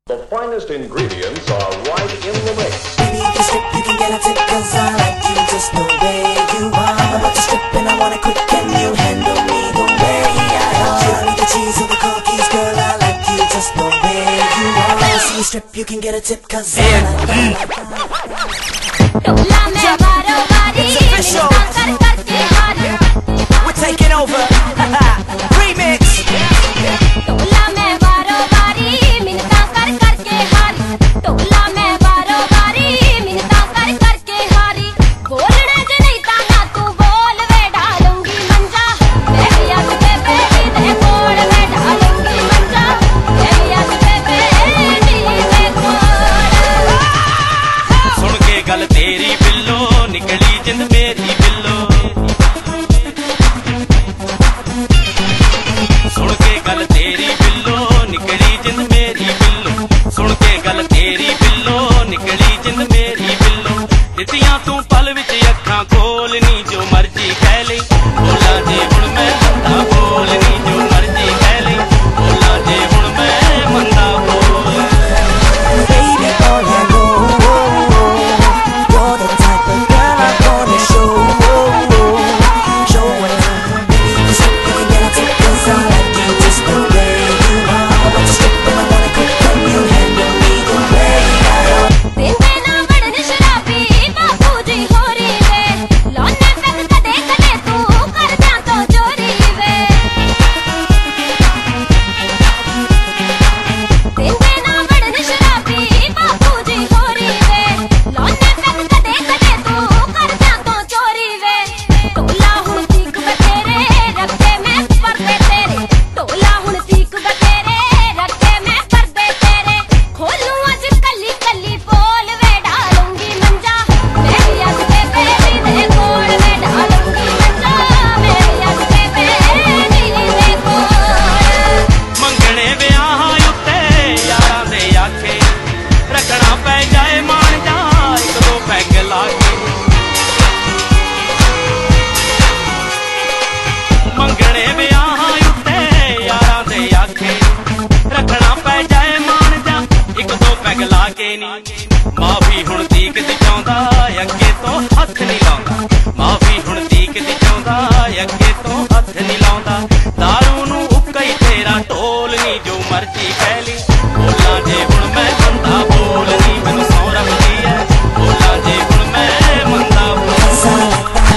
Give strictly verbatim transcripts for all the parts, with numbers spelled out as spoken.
The finest ingredients are right in the mix. Baby, if you strip, you can get a tip, cause I like you just the way you are. I'm about to strip and I want it quick, and you handle me the way I are. You don't need the cheese or the cookies, girl, I like you just the way you are. So you strip, you can get a tip, cause I like you. It's official. We're taking over. Remix. गल तेरी बिल्लो निकली जिंद मेरी बिल्लो सुन के गल तेरी बिल्लो निकली जिंद मेरी बिल्लो सुन के गल तेरी बिल्लो निकली जिंद मेरी बिल्लो दित्तियां तू पल विच अखां खोलनी जो मर्जी कह ले बोला जे हुण मैं मंदा बोलनी जो मर्जी कह ले बोला जे हुण मैं मंदा बोल Baby, all I know, you're the type of girl I wanna show. Show what I'm. Baby, you strip, you can get a tip, cause I like you just the way you are. I'm about to strip and I wanna cook, and you handle me the way I are. मंगने विआहां उत्ते यारां दे आखे रखना पै जाए मान जा एक दो पैग ला के नी माफी हुण दीक दी चाहुंदा अगे तो हथ नहीं लाउंदा माफी हुण दीक दी चाहुंदा अगे तो हथ नहीं लाउंदा दारू नूं उक्का ही तेरा ढोलनी जो मर्जी कह ली बोला जे हुण मैं मंदा बोलनी मैनूं सौं रखदी है बोला जे हुण मैं मंदा बोलनी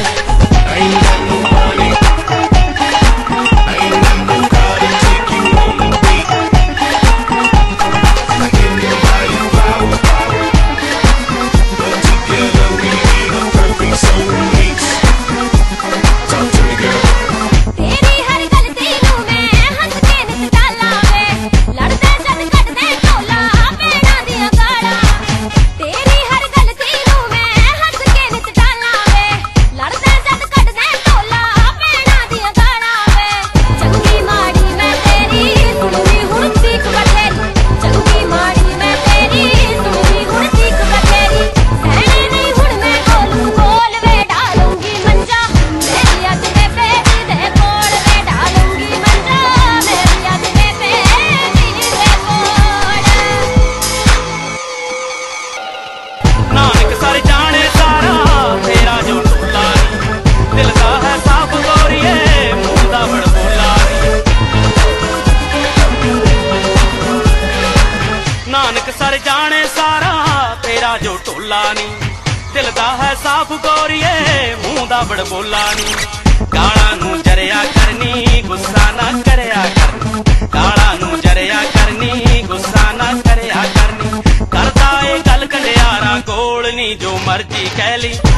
नानक सर जाने सारा तेरा जो ढोला नी दिल दा है साफ गोरिए मुंह दा बड़ बोला नी गाला नू जरिया करनी गुस्सा ना करया करनी गाला नू जरिया करनी गुस्सा ना करया करनी करदा ए गल कंडियारा कोल नी जो मर्जी कह ली